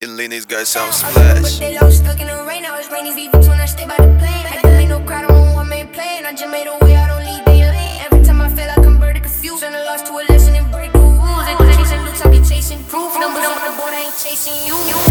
And lean these guys sound splash. They low stuck in the rain, now it's raining beats when I stay by the plane. Like there ain't no crowd, I'm on one man plane. I just made a way, I don't leave the lane. Every time I feel like I'm converted, confused, and I lost to a lesson and break the rules. They chasing looks, I be chasing proof. Numbers on the board, I ain't chasing you.